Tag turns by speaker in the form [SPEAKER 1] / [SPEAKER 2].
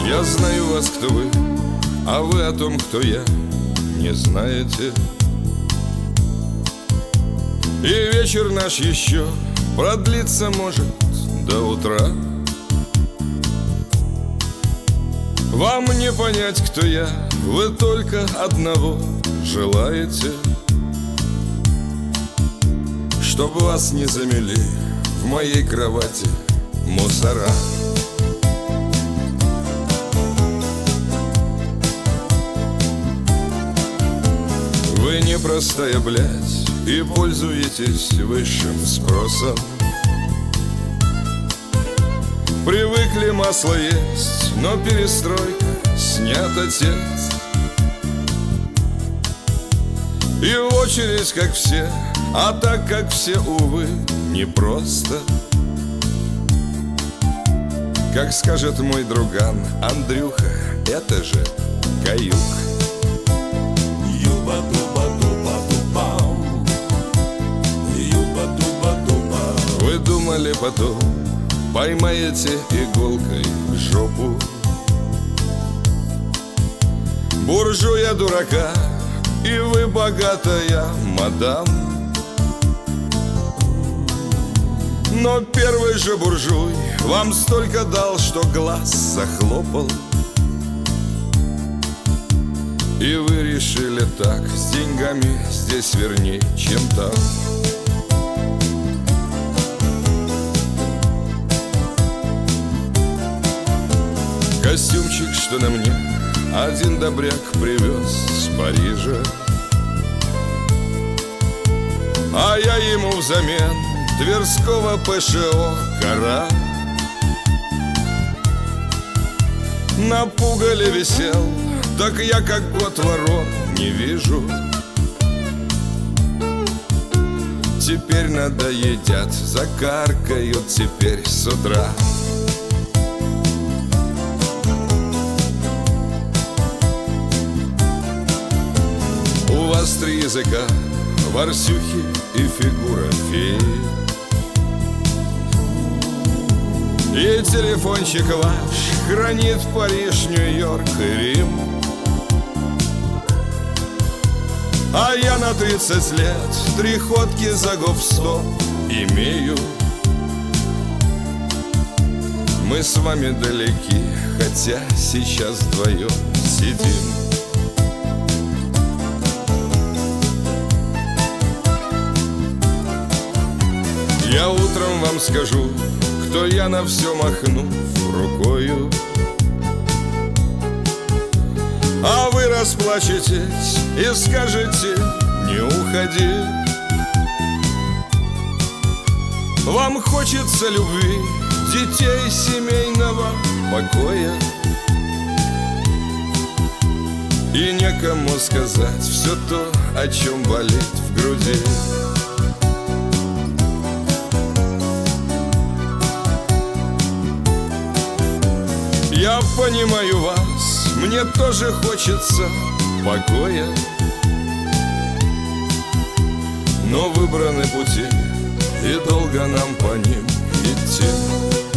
[SPEAKER 1] Я знаю вас, кто вы, а вы о том, кто я, не знаете. И вечер наш еще продлиться может до утра. Вам не понять, кто я, вы только одного желаете: чтоб вас не замели в моей кровати мусора. Вы не простая блядь и пользуетесь высшим спросом. Привыкли масло есть, но перестройка снят отец. И в очередь, как все, а так, как все, увы, непросто. Как скажет мой друган Андрюха, это же каюк. Вы думали, потом поймаете иголкой в жопу буржуя дурака, и вы богатая мадам. Но первый же буржуй вам столько дал, что глаз захлопал. И вы решили так: с деньгами здесь верней, чем там. Костюмчик, что на мне, один добряк привез с Парижа, а я ему взамен Тверского ПШО кора. На пугале висел, так я как год ворон не вижу. Теперь надоедят, закаркают теперь с утра. У вас 3 языка, ворсюхи и фигура феи. И телефончик ваш хранит Париж, Нью-Йорк и Рим. А я на 30 лет 3 ходки за гоп-стоп имею. Мы с вами далеки, хотя сейчас вдвоем сидим. Я утром вам скажу, кто я, на все махнув рукою. А вы расплачетесь и скажете: не уходи. Вам хочется любви, детей, семейного покоя, и некому сказать все то, о чем болит в груди. Я понимаю вас, мне тоже хочется покоя, но выбраны пути, и долго нам по ним идти.